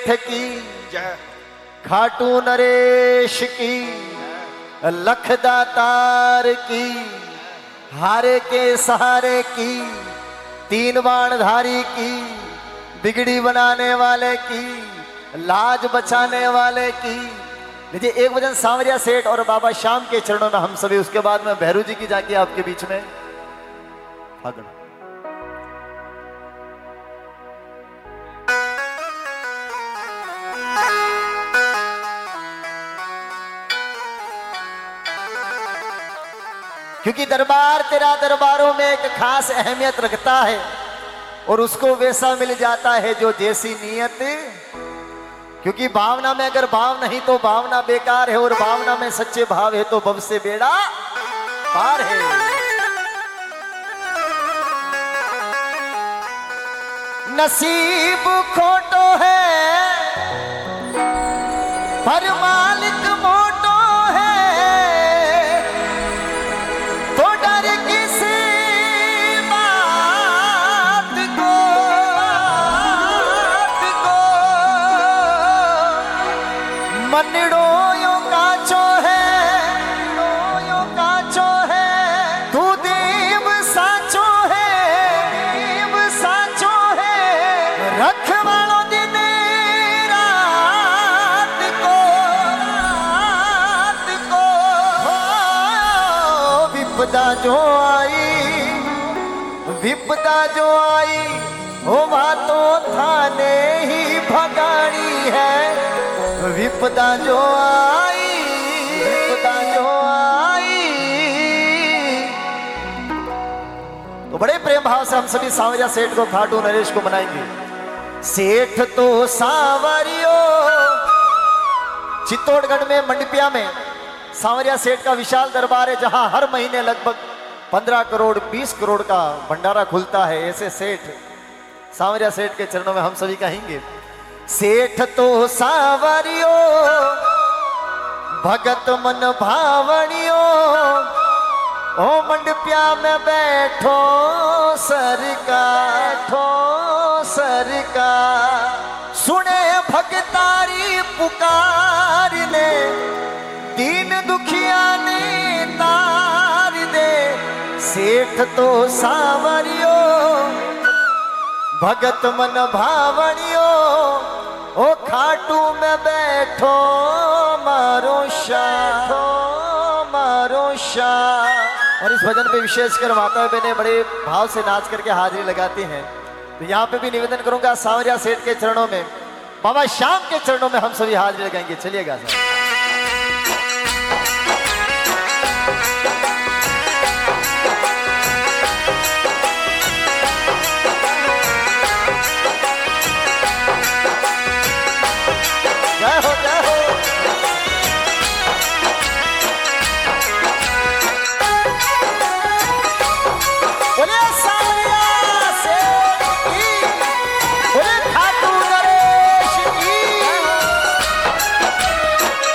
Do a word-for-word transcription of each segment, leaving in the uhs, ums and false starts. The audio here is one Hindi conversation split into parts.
सेठ की जय, खाटू नरेश की, लखदातार की, हारे के सहारे की, तीन बाणधारी की, बिगड़ी बनाने वाले की, लाज बचाने वाले की। लीजिए एक भजन सांवरिया सेठ और बाबा श्याम के चरणों में हम सभी, उसके बाद में भैरू जी की जाके आपके बीच में फागण। क्योंकि दरबार तेरा दरबारों में एक खास अहमियत रखता है और उसको वैसा मिल जाता है जो जैसी नियत। क्योंकि भावना में अगर भाव नहीं तो भावना बेकार है, और भावना में सच्चे भाव है तो भव से बेड़ा पार है। नसीब खोटो है पर मालिक मोटो है, तो डर किसी बात को, बात को मनड़ो यो काचो है, यो काचो है, तू देव साचो है, देव साचो है, रखवालो दिन रात को, रात को। हो विपदा जो आई, विपदा जो आई, हो बातों थाने ही भगानी है। विपदा जो आई, विपदा जो आई। तो बड़े प्रेम भाव से हम सभी सांवरिया सेठ को, खाटू नरेश को मनाएंगे। सेठ तो सांवरियो, चित्तौड़गढ़ में मंडपिया में सांवरिया सेठ का विशाल दरबार है, जहां हर महीने लगभग पंद्रह करोड़ बीस करोड़ का भंडारा खुलता है। ऐसे सेठ सांवरिया सेठ के चरणों में हम सभी कहेंगे। सेठ तो सांवरियो, भगत मन भावनियो, ओ मंडपिया में बैठो सरकार, बैठो सरकार। सुने भगतारी पुकार ने, दीन दुखिया ने तार दे। सेठ तो सांवरियो, भगत मन भावनियो, ओ खाटू में बैठो मारो शाह, मारो शाह। और इस भजन पे विशेषकर माता बहनें बड़े भाव से नाच करके हाजिरी लगाती हैं। तो यहाँ पे भी निवेदन करूंगा सांवरिया सेठ के चरणों में, बाबा श्याम के चरणों में हम सभी हाजिरी लगाएंगे। चलिएगा सर। जय हो, जय हो। बोलिए सांवरिया सेठ की, बोलिए खाटू नरेश की।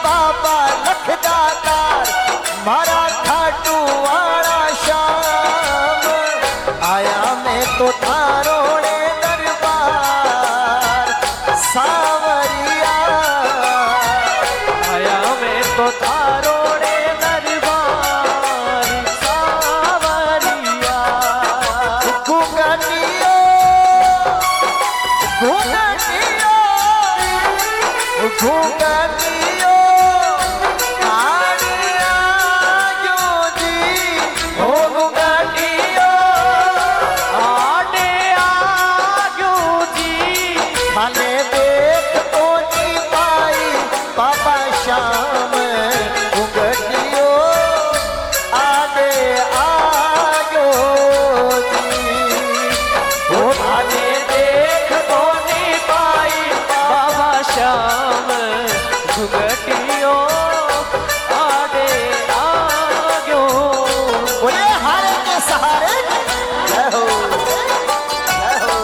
बाबा लखदातार मारा खाटू वाला श्याम आया मैं तो थारोड़े दरबार सावरिया आया मैं तो थारोड़े दरबार सावरिया घुंघटियो घुंघटियो घुंघटियो श्याम घुंघटियो आगे आयो वो आगे देख तो नहीं पाई बाबा श्याम घुंघटियो आगे आयो बोले हारे के सहारे जय हो जय हो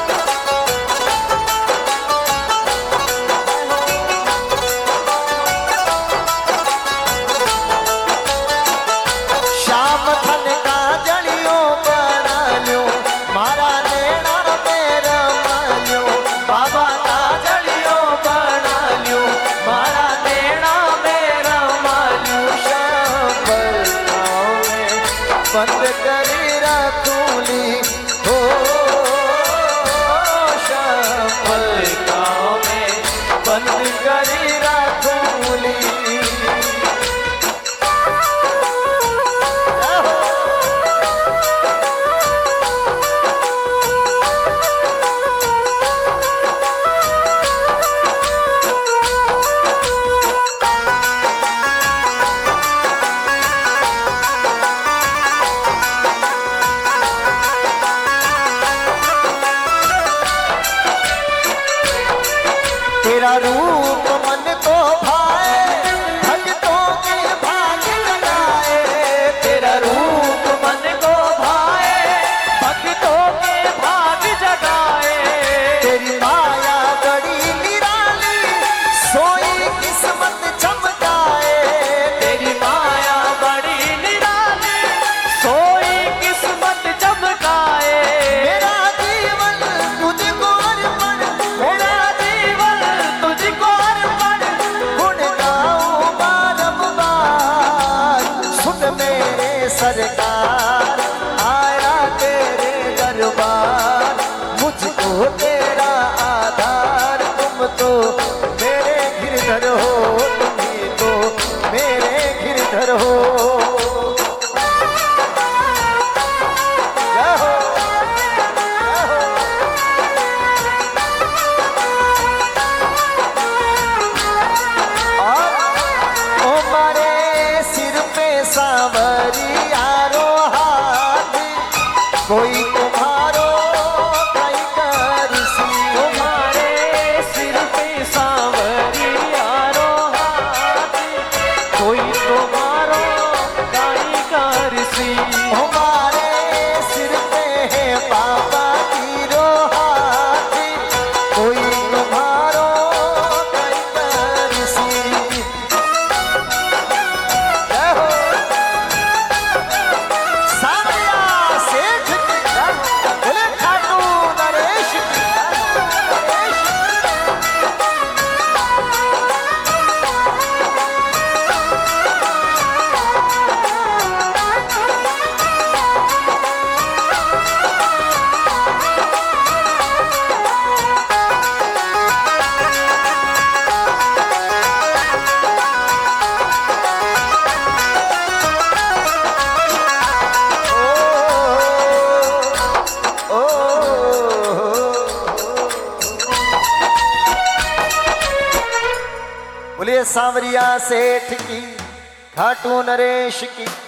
श्याम थन का जड़ियो बना लो मारा नेना मेरा मान्यो बाबा का जड़ियो बना लियो मारा नेना मेरा मालू श्याम बलगाँव में बंद करी रखूली हो श्याम गाँव में बंद करी रखूली तेरा रूप मन को भाए भक्तों के भाग लगाए तेरा रूप मन को भाए भक्तों के भाग जगाए तेरी माया बड़ी निराली सोई किस्मत चमकाए तेरी माया बड़ी निराली सोई किस्मत चमकाए मेरा जीवन तुझको अर्पण मेरा जीवन तुझको अर्पण गुण गाऊं बारंबार सुन मेरे सरकार आया तेरे दरबार मुझको तेरा आधार तुम तो मेरे गिरधर हो तुम ही तो मेरे गिरधर हो जय हो जय हो ओ मारे सिर पे सांवरिया रो हाथ कोई तुम्हारो कई करसी तुम्हारे सिर पे सांवरिया रो हाथ कोई तुम्हारो गाई करसी हमारे सिर पे है बाबा की रो हाथ कोई तुम्हारो कई करसी जय हो सावरिया सेठ की जय बोले खाटू नरेश की जय ओ बोलिए सांवरिया सेठ की खाटू नरेश की